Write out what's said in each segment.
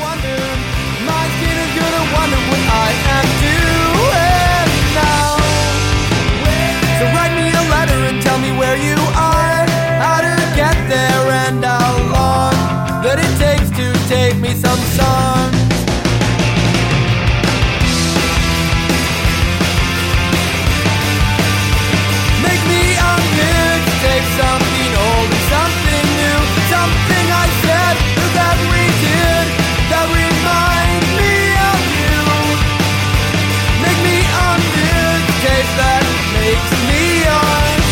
wondering, my skin is gonna wonder what I am doing now. So write me a letter and tell me where you are, how to get there and how long that it takes to take me some songs. Make me a mixtape, something old and something new, something I said or that we did that remind me of you. Make me a mixtape that makes me yours.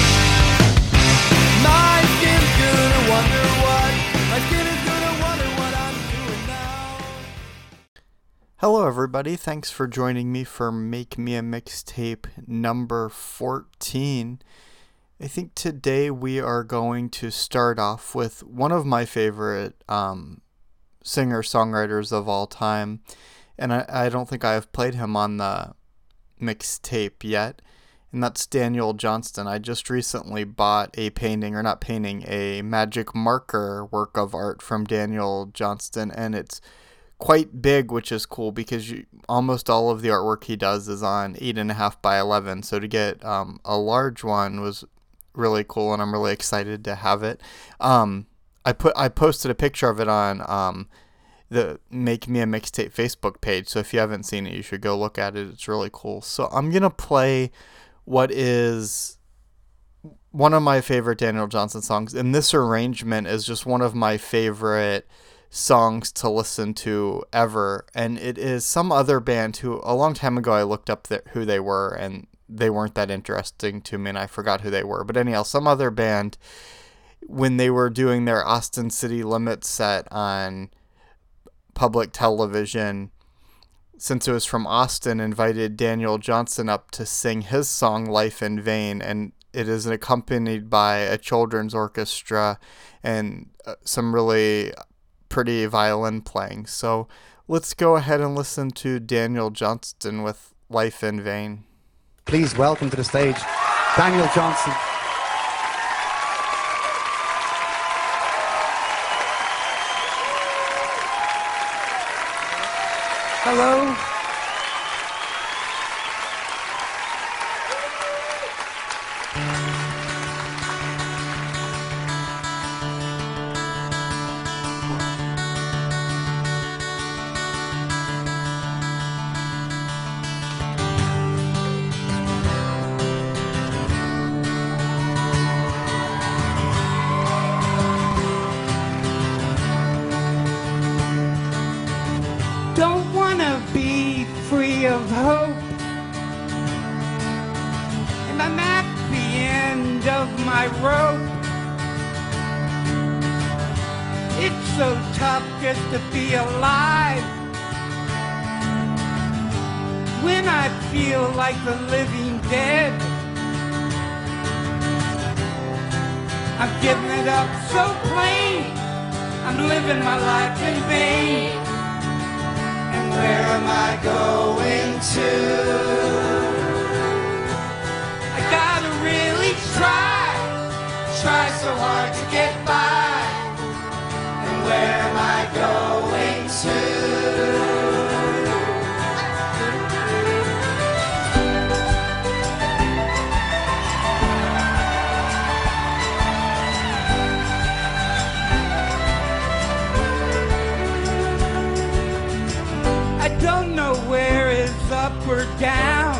My skin's gonna wonder what, my skin is gonna wonder what I'm doing now. Hello everybody, thanks for joining me for Make Me a Mixtape number 14. I think today we are going to start off with one of my favorite singer-songwriters of all time, and I don't think I have played him on the mixtape yet, and that's Daniel Johnston. I just recently bought a a magic marker work of art from Daniel Johnston, and it's quite big, which is cool because almost all of the artwork he does is on 8.5 by 11, so to get a large one was really cool, and I'm really excited to have it. I posted a picture of it on the Make Me a Mixtape Facebook page, so if you haven't seen it, you should go look at it. It's really cool. So I'm gonna play what is one of my favorite Daniel Johnston songs, and this arrangement is just one of my favorite songs to listen to ever, and it is some other band who a long time ago I looked up who they were, and they weren't that interesting to me, and I forgot who they were. But anyhow, some other band, when they were doing their Austin City Limits set on public television, since it was from Austin, invited Daniel Johnston up to sing his song Life in Vain, and it is accompanied by a children's orchestra and some really pretty violin playing. So let's go ahead and listen to Daniel Johnston with Life in Vain. Please welcome to the stage Daniel Johnston. Hello. Don't wanna be free of hope, and I'm at the end of my rope. It's so tough just to be alive when I feel like the living dead. I'm giving it up so plain, I'm living my life in vain. Where am I going to? I gotta really try so hard to get by. And where am I going to? Don't know where is up or down,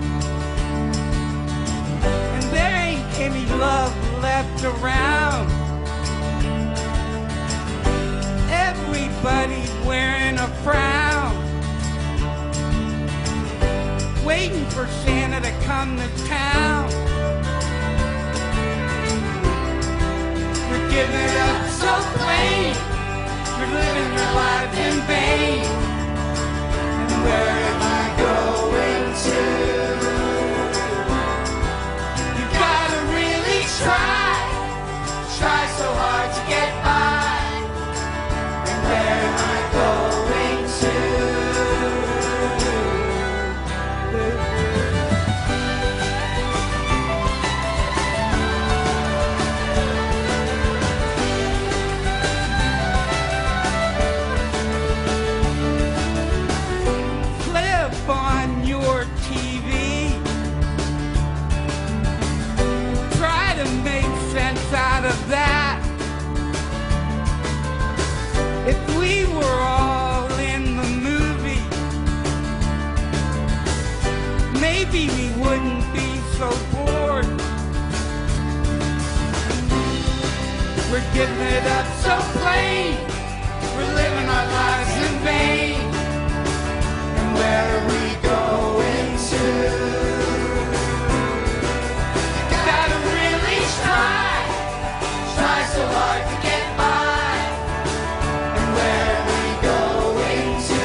and there ain't any love left around. Everybody wearing a frown, waiting for Santa to come to town. You're giving it up so plain, you're living your life in vain. Where am I going to? You gotta really try so hard to get by. And where am I going to? giving it up so plain. We're living our lives in vain. And where are we going to? Gotta really try so hard to get by. And where are we going to?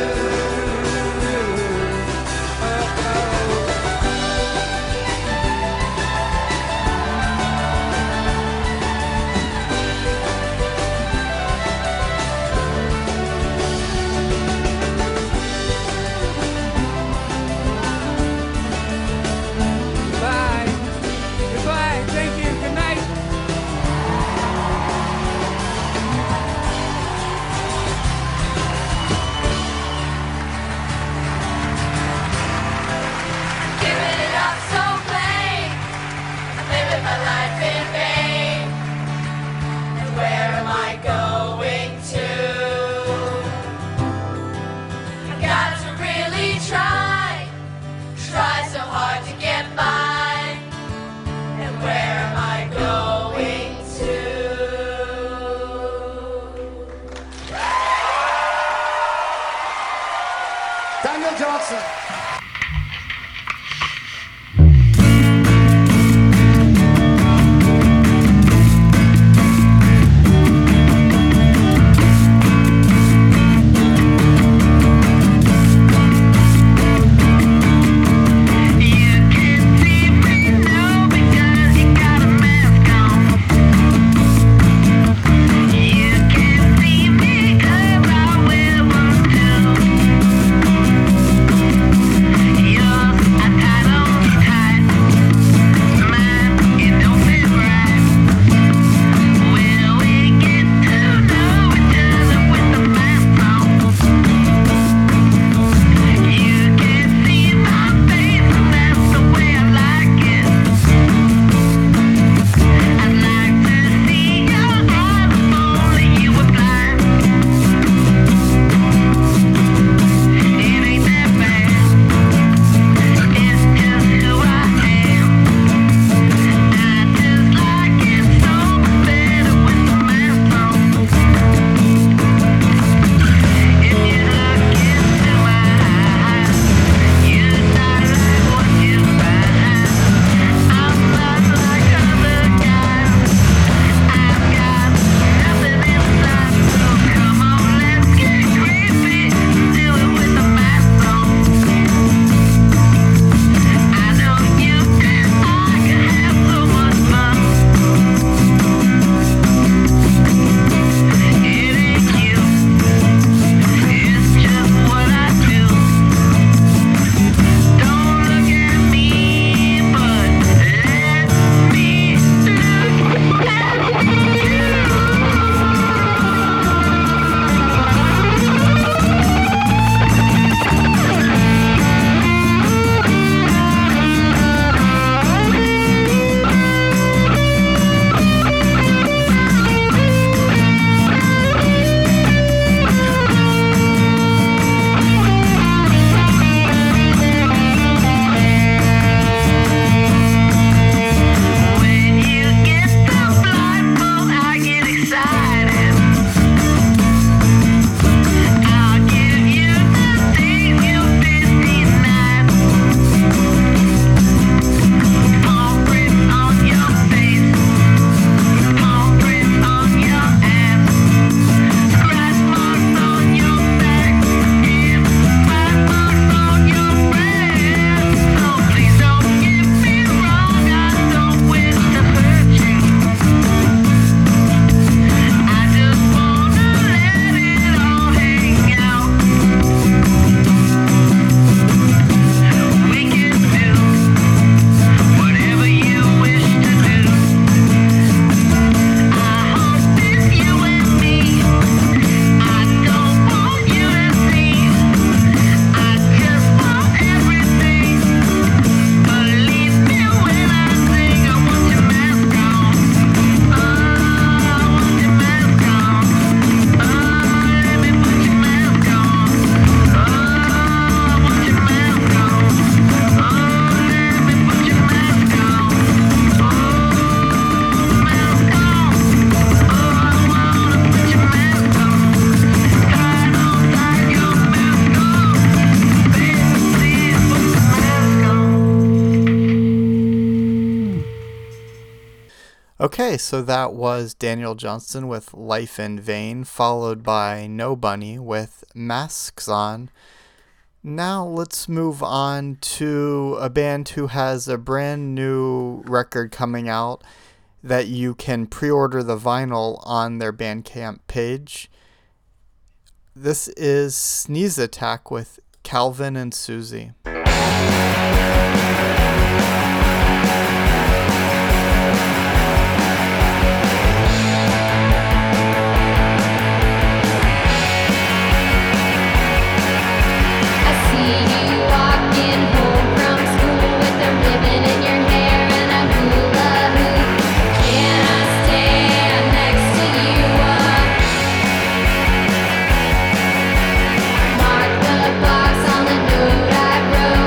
Bye. Goodbye. Thank you. Good night. Giving it up so plain, living my life in vain. And where am I going to? I got to really try so hard to get by. And where am I going to? Daniel Johnston. Okay, so that was Daniel Johnston with Life in Vain, followed by No Bunny with Masks On. Now let's move on to a band who has a brand new record coming out that you can pre-order the vinyl on their Bandcamp page. This is Sneeze Attack with Calvin and Susie. Mark the box on the note I wrote.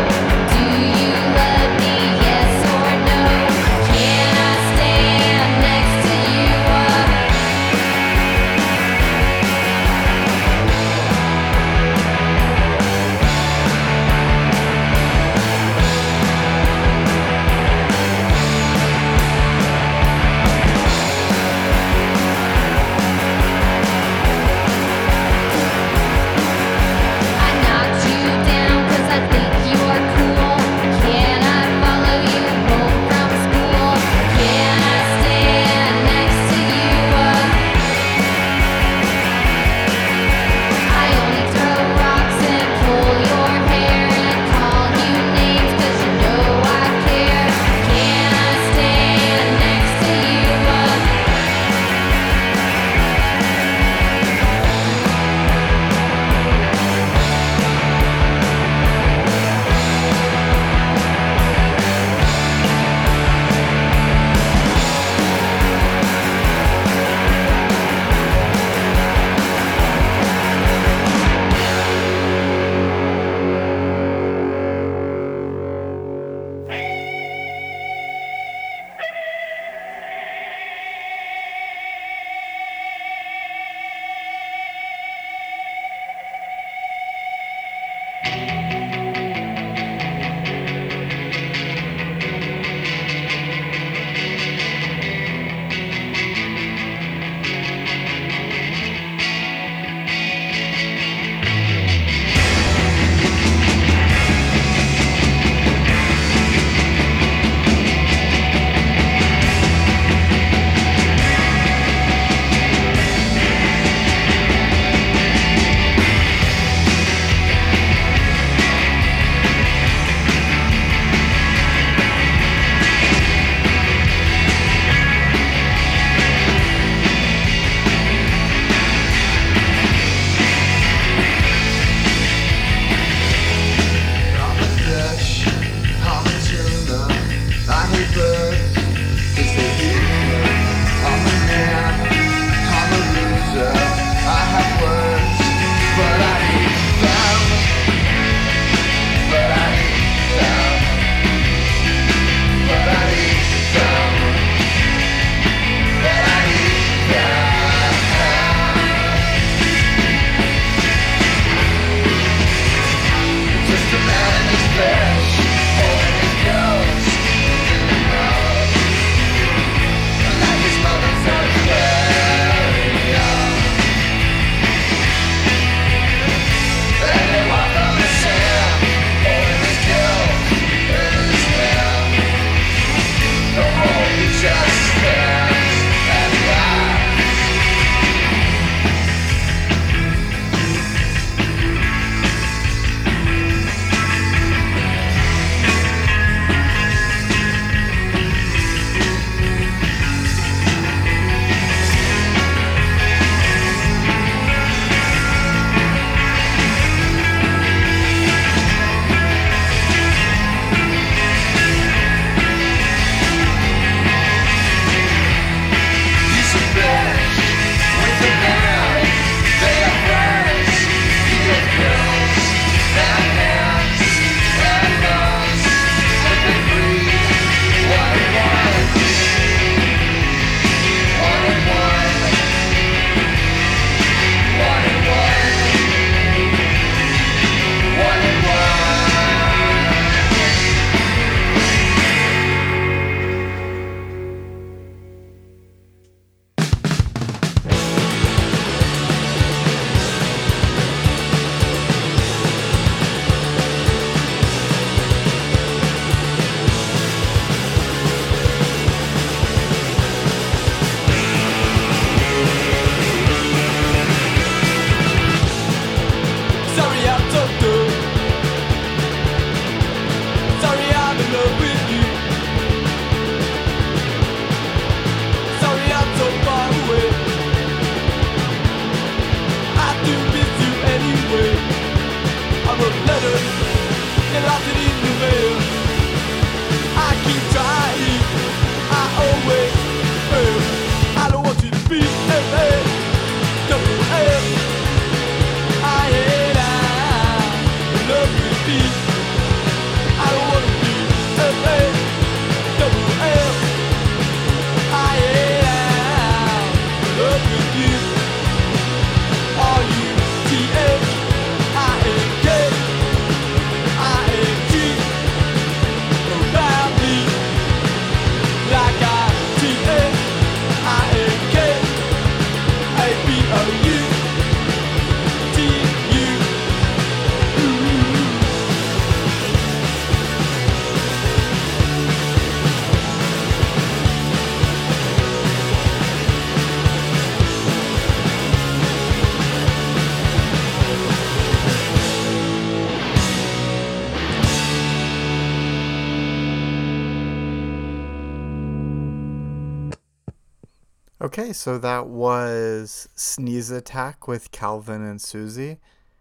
Okay, so that was Sneeze Attack with Calvin and Susie.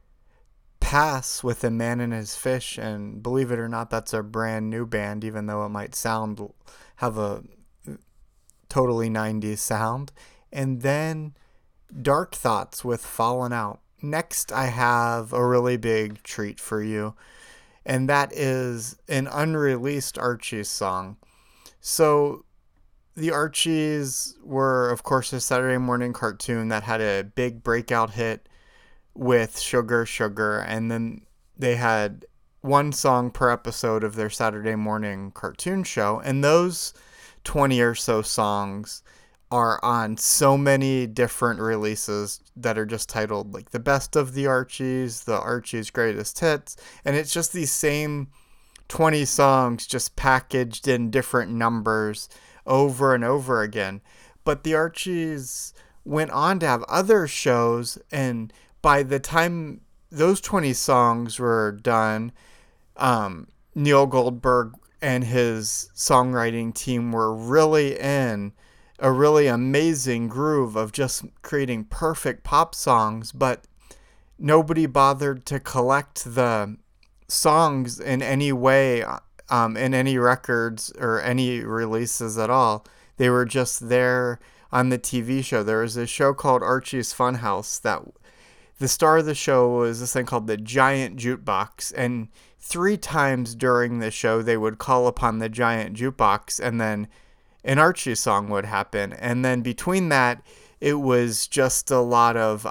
Pass with A Man and His Fish, and believe it or not, that's a brand new band, even though it might have a totally 90s sound. And then Dark Thoughts with Fallen Out. Next, I have a really big treat for you, and that is an unreleased Archie's song. So the Archies were, of course, a Saturday morning cartoon that had a big breakout hit with Sugar Sugar, and then they had one song per episode of their Saturday morning cartoon show, and those 20 or so songs are on so many different releases that are just titled like The Best of the Archies, The Archies Greatest Hits, and it's just these same 20 songs just packaged in different numbers over and over again. But the Archies went on to have other shows, and by the time those 20 songs were done, Neil Goldberg and his songwriting team were really in a really amazing groove of just creating perfect pop songs, but nobody bothered to collect the songs in any way, in any records or any releases at all. They were just there on the TV show. There was a show called Archie's Funhouse that the star of the show was this thing called the Giant Jukebox, and 3 times during the show they would call upon the Giant Jukebox, and then an Archie song would happen. And then between that, it was just a lot of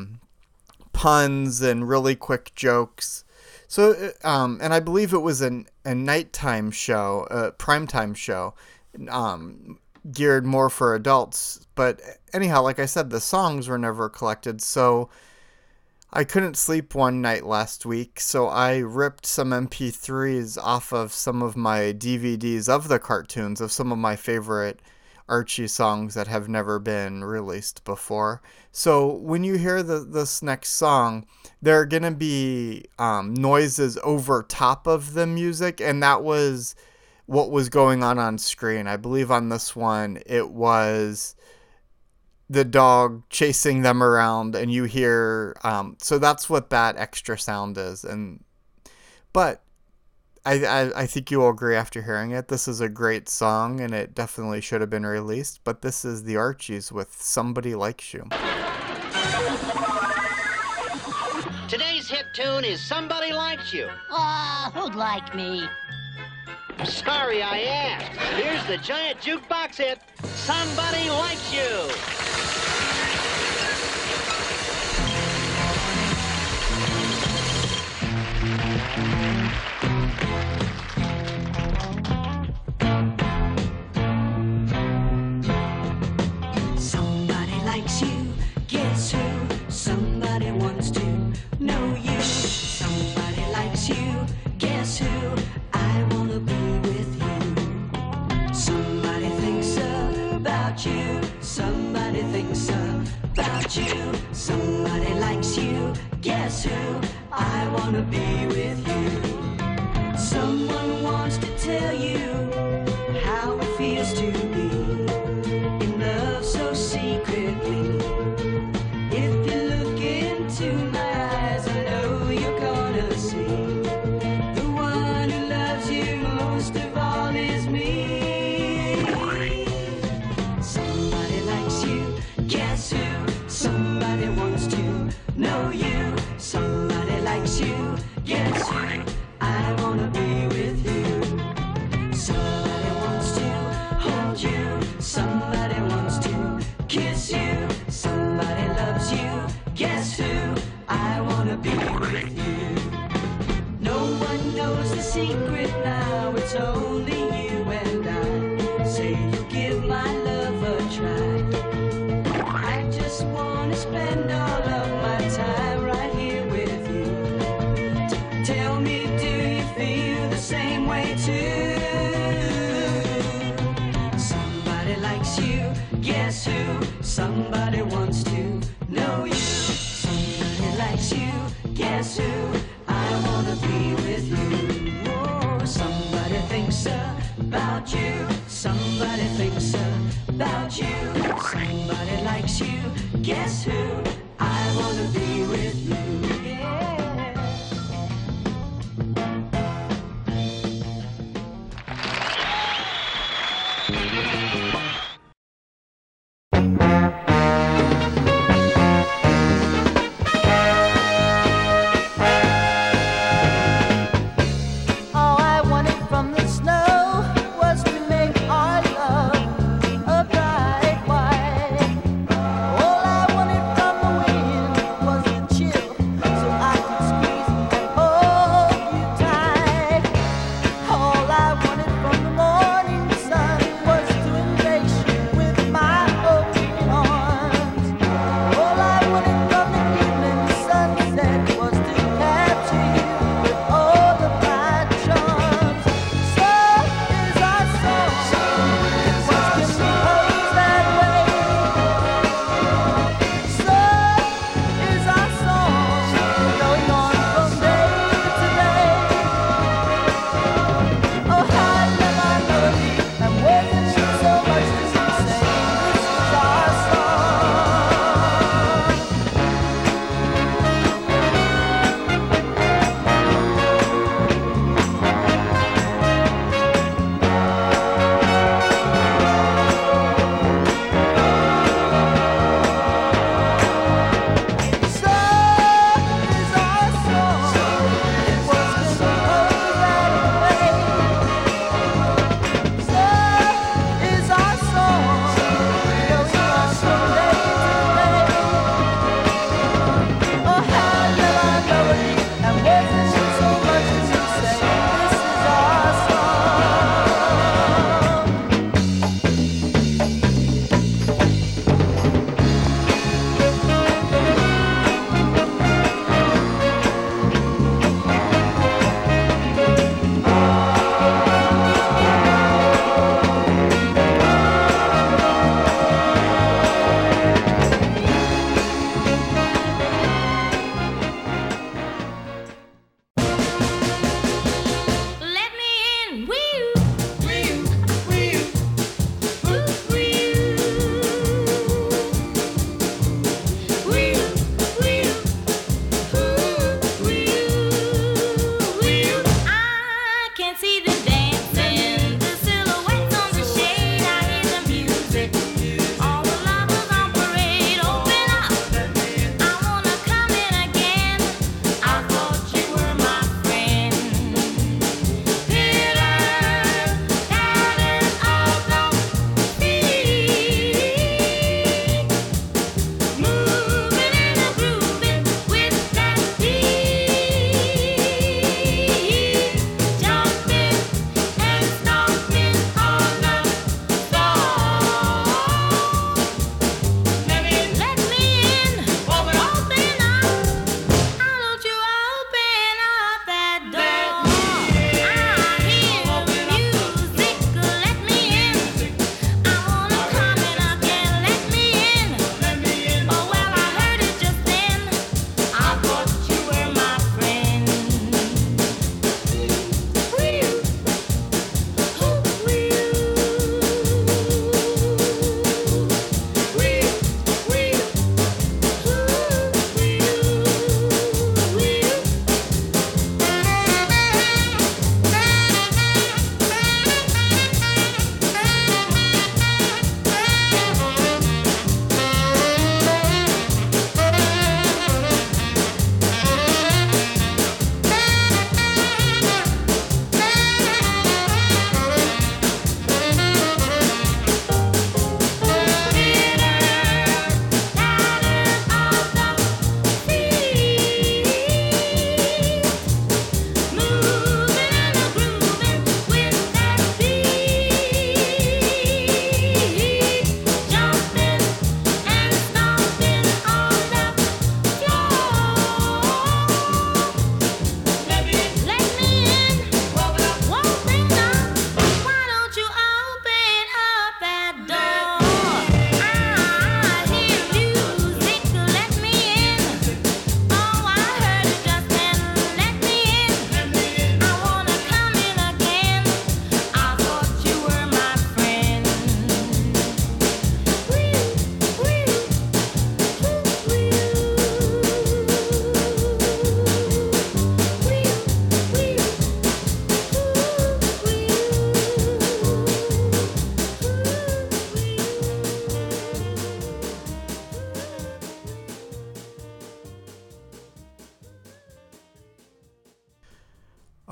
puns and really quick jokes. So, and I believe it was a nighttime show, a primetime show, geared more for adults. But anyhow, like I said, the songs were never collected, so I couldn't sleep one night last week, so I ripped some MP3s off of some of my DVDs of the cartoons of some of my favorite Archie songs that have never been released before. So when you hear this next song, there are going to be noises over top of the music, and that was what was going on screen. I believe on this one, it was the dog chasing them around, and you hear, so that's what that extra sound is. But I think you will agree after hearing it, this is a great song, and it definitely should have been released. But this is the Archies with Somebody Likes You. Today's hit tune is Somebody Likes You. Ah, who'd like me? Sorry I asked. Here's the Giant Jukebox hit, Somebody Likes You. Somebody likes you, guess who? Somebody wants to know you. Somebody likes you, guess who? I wanna be with you. Somebody thinks about you. Somebody thinks about you. Somebody likes you, guess who? I wanna be with you. Someone wants to tell you how it feels to be in love so secretly. If you look into my eyes, I know you're gonna see the one who loves you most of all is me. Somebody likes you, who? I wanna be with you. Somebody wants to hold you. Somebody wants to kiss you. Somebody loves you. Guess who? I wanna be with you. No one knows the secret now. It's only you and I. Say you'll give my love a try. I just wanna spend all of my time right here with you. Tell me, do you feel the same way too? Somebody likes you, guess who? Somebody wants to know you. Somebody likes you, guess who? I wanna be with you. Oh, somebody thinks about you. Somebody thinks about you. Somebody likes you, guess who? I wanna be with you. Yeah. All I wanted from the snow was to make our love a bright white. All I wanted from the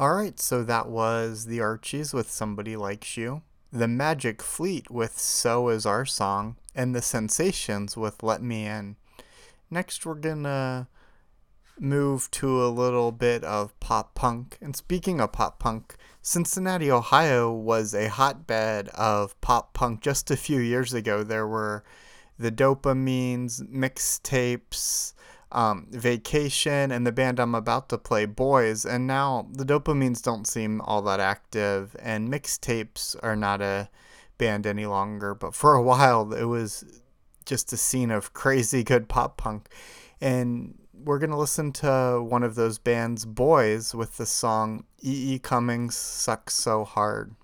Alright, so that was the Archies with Somebody Likes You, the Magic Fleet with So Is Our Song, and the Sensations with Let Me In. Next, we're gonna move to a little bit of pop punk. And speaking of pop punk, Cincinnati, Ohio was a hotbed of pop punk just a few years ago. There were the Dopamines, mixtapes, Vacation, and the band I'm about to play, Boys. And now the Dopamines don't seem all that active, and mixtapes are not a band any longer. But for a while, it was just a scene of crazy good pop punk. And we're going to listen to one of those bands, Boys, with the song E.E. Cummings Sucks So Hard.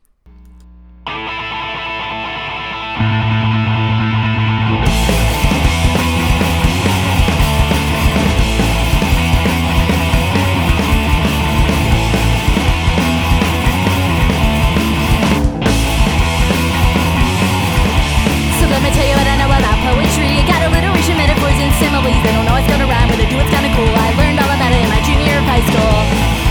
Let me tell you what I know about poetry. I got alliteration, metaphors, and similes. They don't know it's gonna rhyme, but they do it's kinda cool. I learned all about it in my junior year of high school.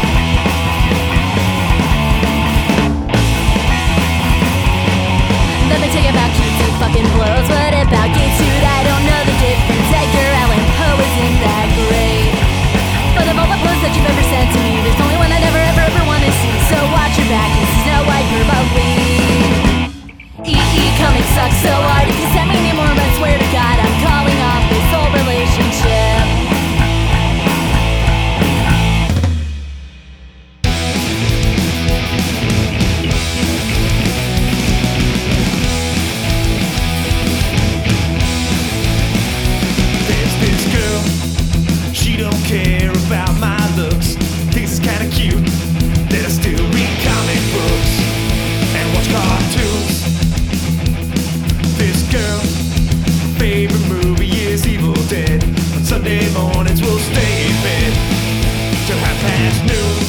Let me tell you about cutes and fucking blows. What about gay dude? I don't know the difference. Edgar Allan Poe isn't that great. But of all the poems that you've ever sent to me, there's only one I'd ever wanna see. So watch your back, this is no hyperbole. E.E. Cummings sucks so hard. If you send me any more, I swear to God, I'm calling off this whole relationship. There's this girl, she don't care about my looks. Thinks it's kinda cute that I still read comic books and watch cartoons. This girl, favorite movie is Evil Dead. On Sunday mornings we'll stay in bed till noon.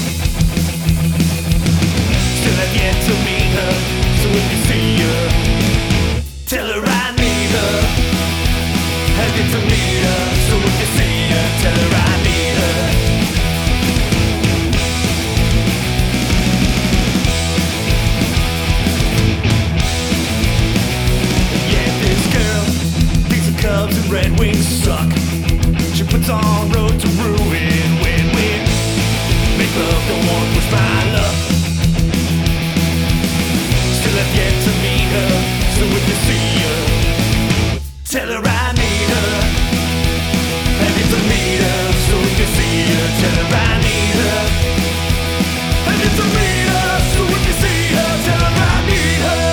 Still have yet to meet her, so if you see her, tell her I need her. Have yet to meet her, so if you see her, tell her I need her. Cubs and Red Wings suck. She puts on Road to Ruin when we make love, don't want to push my luck. Still have yet to meet her, so if you see her, tell her I need her. Have yet to meet her, so if you see her, tell her I need her. Have yet to meet her, so if you see her, tell her I need her.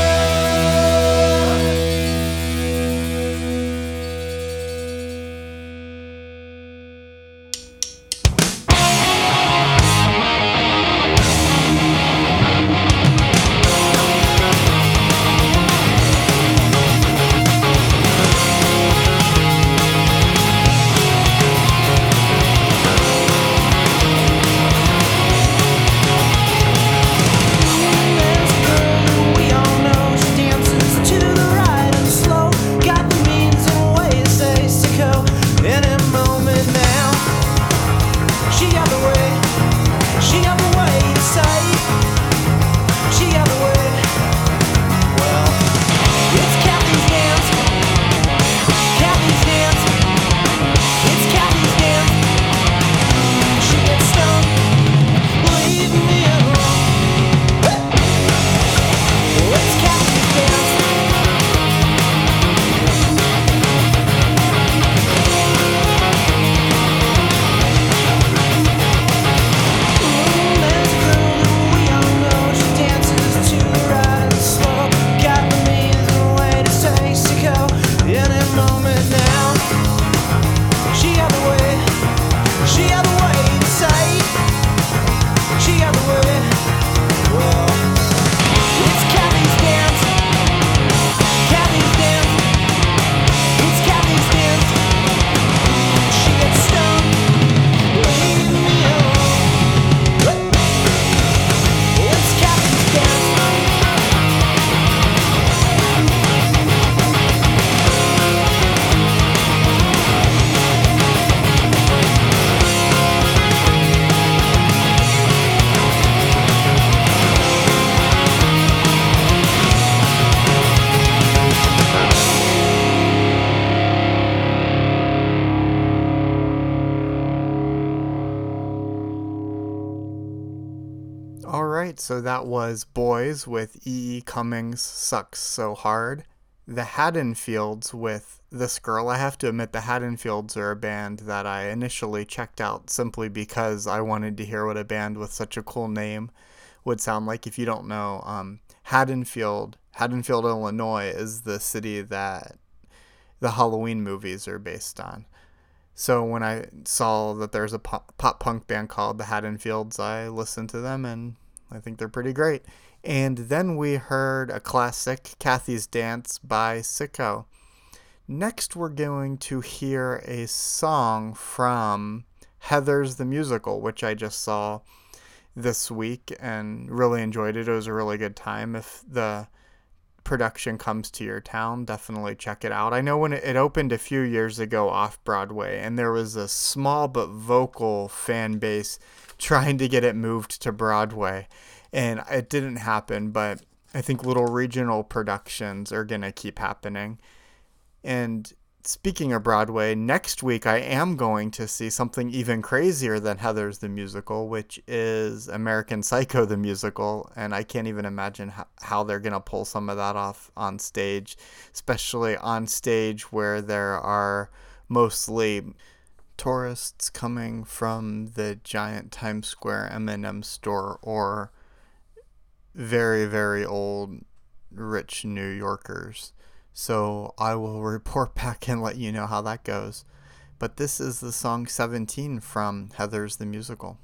Alright, so that was Boys with E.E. Cummings Sucks So Hard. The Haddonfields with This Girl. I have to admit, the Haddonfields are a band that I initially checked out simply because I wanted to hear what a band with such a cool name would sound like. If you don't know, Haddonfield, Illinois is the city that the Halloween movies are based on. So when I saw that there's a pop punk band called the Haddonfields, I listened to them and I think they're pretty great. And then we heard a classic, Kathy's Dance by Sicko. Next we're going to hear a song from Heathers the Musical, which I just saw this week and really enjoyed it. It was a really good time. If the production comes to your town, definitely check it out. I know when it opened a few years ago off Broadway, and there was a small but vocal fan base trying to get it moved to Broadway, and it didn't happen, but I think little regional productions are gonna keep happening. And speaking of Broadway, next week I am going to see something even crazier than Heathers the Musical, which is American Psycho the Musical, and I can't even imagine how they're going to pull some of that off on stage, especially on stage where there are mostly tourists coming from the giant Times Square M&M store or very, very old, rich New Yorkers. So I will report back and let you know how that goes. But this is the song 17 from Heathers the Musical.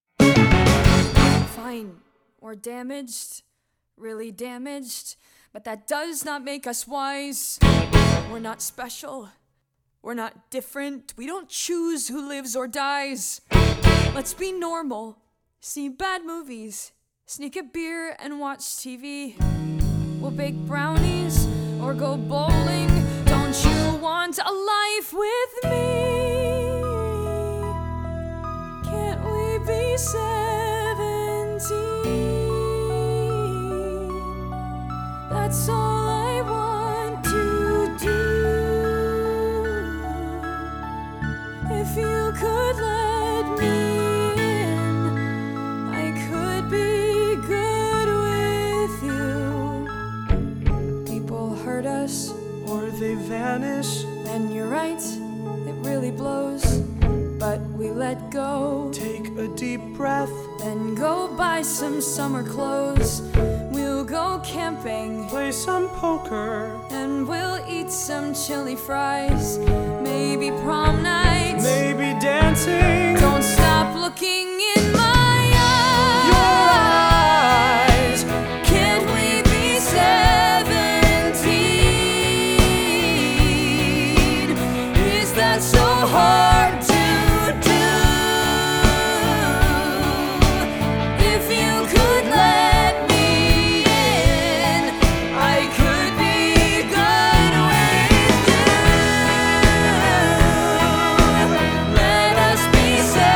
Fine. We're damaged. Really damaged. But that does not make us wise. We're not special. We're not different. We don't choose who lives or dies. Let's be normal. See bad movies. Sneak a beer and watch TV. We'll bake brownies or go bowling. Don't you want a life with me? Can't we be 17? That's all I want to do. If you could let me in, I could be good with you. People hurt us, or they vanish. And you're right, it really blows. But we let go. Take a deep breath. Then go buy some summer clothes. We'll go camping. Play some poker. And we'll eat some chili fries. Maybe prom night. Maybe dancing. Don't stop looking in my eyes. Your eyes. Can't we be 17? Is that so hard to do? If you could let me in, I could be good with you. Let us be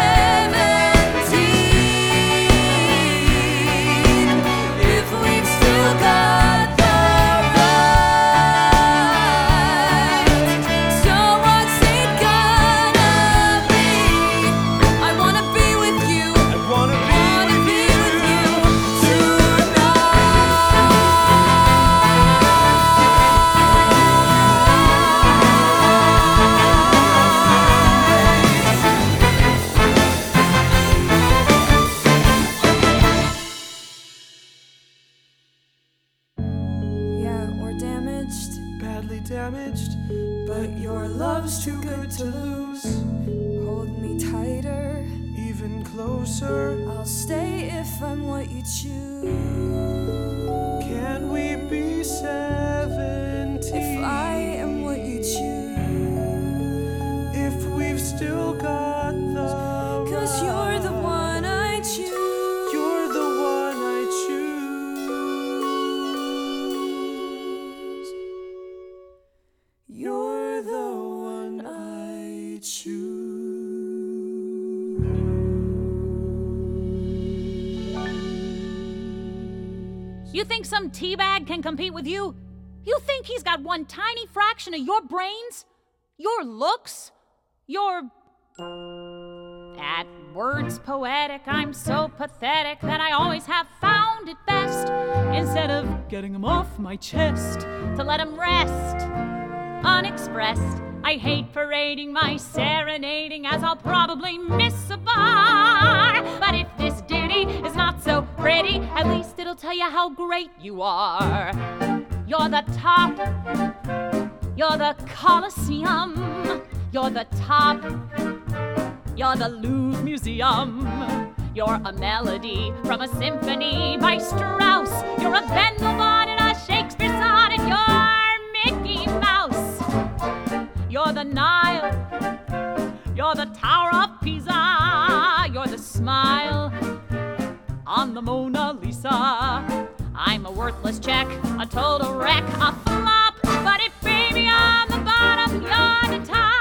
17 if we've still got the right. So what's it gonna be? I wanna be with you. I wanna be with you Yeah, we're damaged, badly damaged. but your love's too good to lose. Hold me tighter. Even closer. I'll stay if I'm what you choose. Can we be 17? If I am what you choose. If we've still got the 'Cause you're the one I choose. You're the one I choose. You're the one I choose. You think some teabag can compete with you? You think he's got one tiny fraction of your brains? Your looks? Your... that Words poetic, I'm so pathetic that I always have found it best, instead of getting them off my chest, to let them rest unexpressed. I hate parading my serenading, as I'll probably miss a bar. But if this ditty is not so pretty, at least it'll tell you how great you are. You're the top, you're the Colosseum, you're the top, you're the Louvre Museum. You're a melody from a symphony by Strauss. You're a Vendelbot in a Shakespeare sonnet. You're Mickey Mouse. You're the Nile. You're the Tower of Pisa. You're the smile on the Mona Lisa. I'm a worthless check, a total wreck, a flop. But if baby I'm the bottom, you're the top.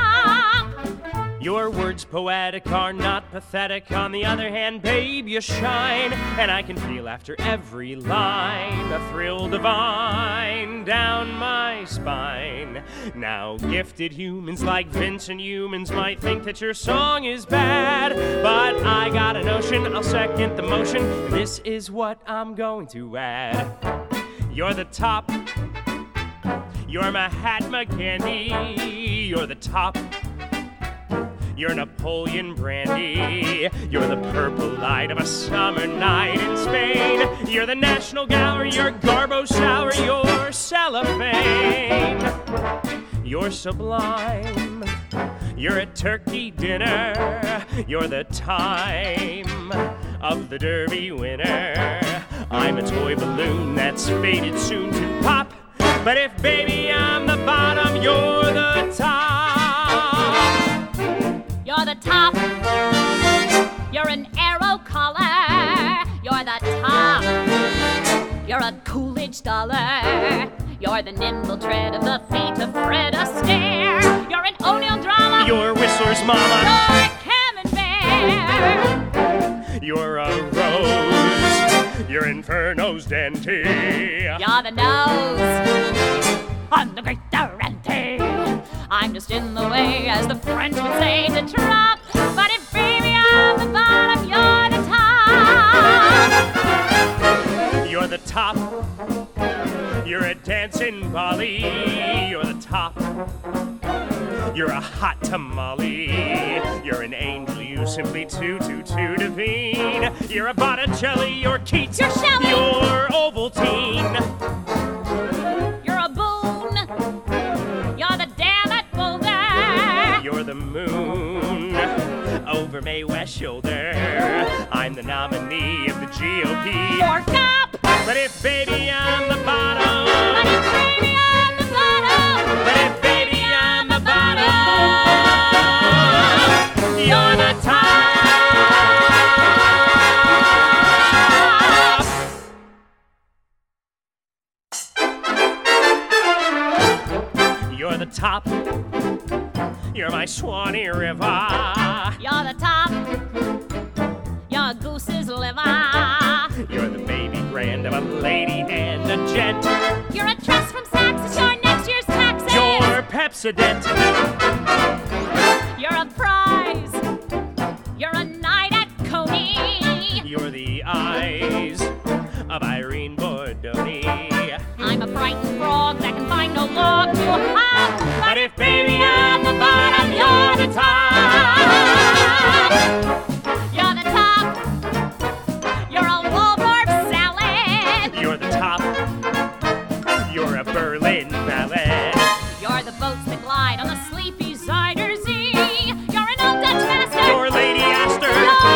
Your words poetic are not pathetic. On the other hand, babe, you shine, and I can feel after every line a thrill divine down my spine. Now, gifted humans like Vincent Humans might think that your song is bad, but I got a notion, I'll second the motion, and this is what I'm going to add. You're the top, you're Mahatma Gandhi, you're the top, you're Napoleon Brandy, you're the purple light of a summer night in Spain, you're the National Gallery, you're Garbo Sour, you're cellophane, you're sublime, you're a turkey dinner, you're the time of the Derby winner. I'm a toy balloon that's fated soon to pop, but if baby I'm the bottom, you're the top. You're the top, you're an arrow collar, you're the top, you're a Coolidge dollar, you're the nimble tread of the feet of Fred Astaire, you're an O'Neill drama, you're Whistler's mama, you're Camembert, you're a rose, you're Inferno's Dante, you're the nose on the great Durante. I'm just in the way, as the French would say, to drop. But if baby I'm the bottom, you're the top. You're the top. You're a dancing Bali. You're the top. You're a hot tamale. You're an angel, you simply too divine. You're a Botticelli, you're Keats, you're Shelley, you're Ovaltine. You're a boon. You're the dam at Boulder. You're the moon over Mae West's shoulder. I'm the nominee of the GOP. You're Cop. But if baby I'm the bottom, but if baby I'm the bottom, but if baby I'm the bottom, you're the top. You're the top. You're my Swanee River. You're the top. You're Goose's liver. You're the baby grand of a lady and a gent. You're a trust from Saks. You're next year's taxes. You're Pepsodent. You're a prize. You're a night at Coney. You're the eyes of Irene Bordoni. I'm a frightened frog that can find no log to hop. But if baby I'm the bottom, you're the top. You're the top. You're a Waldorf salad. You're the top. You're a Berlin ballet. You're the boats that glide on the sleepy Zuider Zee. You're an old Dutch master. You're Lady Astor.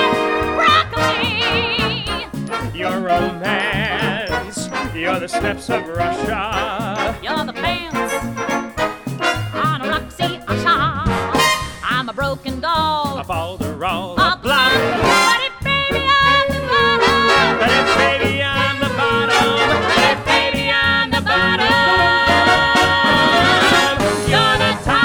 You're broccoli. You're romance. You're the steppes of Russia. You're the pants on a Roxy Asha. I'm a broken doll, a balderall, a block. But if baby I'm the bottom, but if baby I'm the bottom, but if baby I'm the bottom, you're the top.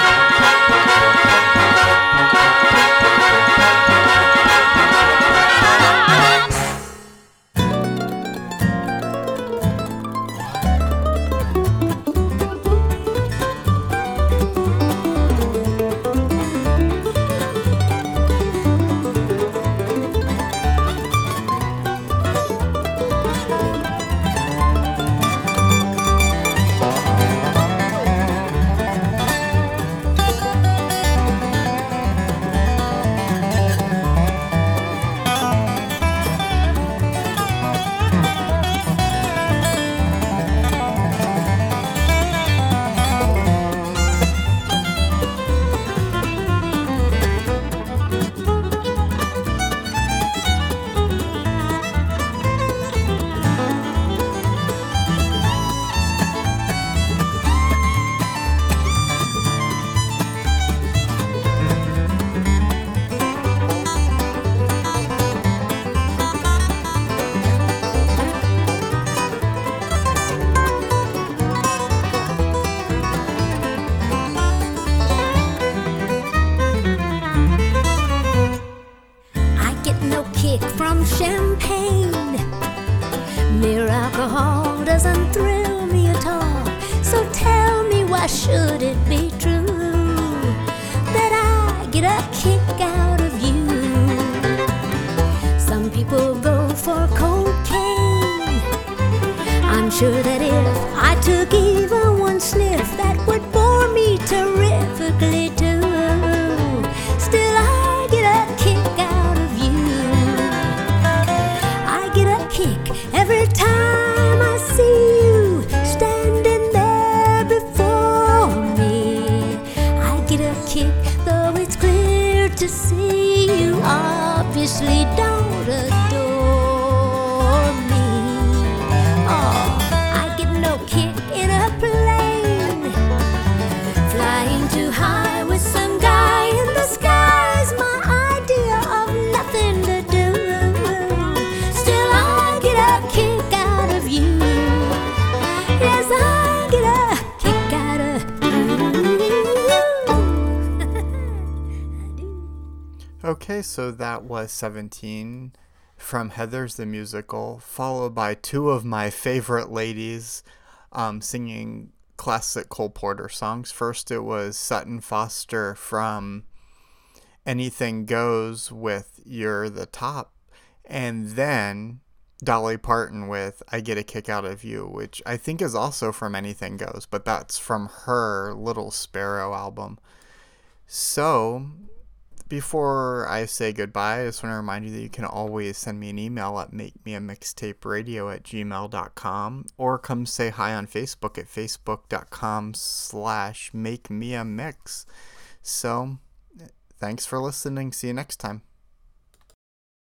champagne. Mere alcohol doesn't thrill me at all. So tell me, why should it be true that I get a kick out of you? Some people go for cocaine. I'm sure that if I took even one sniff, that would bore me terrifically too. Still, I get a kick out of you. I get a kick every time I see you standing there before me. I get a kick, though it's clear to see you obviously don't adore me. Oh, I get no kick in a plane, flying too high with some guy in the sky's my idea of nothing to do. Still, I get a kick out of you. Yes, I get a kick out of you. Okay, so that was 17 from Heathers the Musical, followed by two of my favorite ladies singing classic Cole Porter songs. First, it was Sutton Foster from Anything Goes with You're the Top, and then Dolly Parton with I Get a Kick Out of You, which I think is also from Anything Goes, but that's from her Little Sparrow album. So, before I say goodbye, I just want to remind you that you can always send me an email at makemeamixtaperadio@gmail.com, or come say hi on Facebook at facebook.com/makemeamix. So, thanks for listening. See you next time.